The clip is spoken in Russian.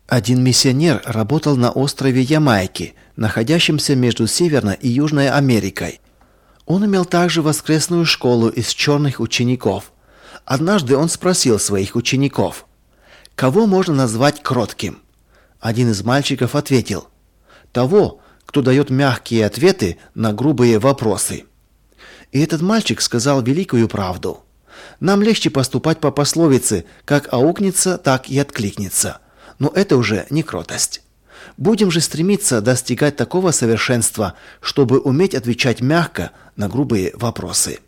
Один миссионер работал на острове Ямайки, находящемся между Северной и Южной Америкой. Он имел также воскресную школу из черных учеников. Однажды он спросил своих учеников: «Кого можно назвать кротким?» Один из мальчиков ответил: «Того, кто дает мягкие ответы на грубые вопросы». И этот мальчик сказал великую правду. Нам легче поступать по пословице: как аукнется, так и откликнется. Но это уже не кротость. Будем же стремиться достигать такого совершенства, чтобы уметь отвечать мягко на грубые вопросы.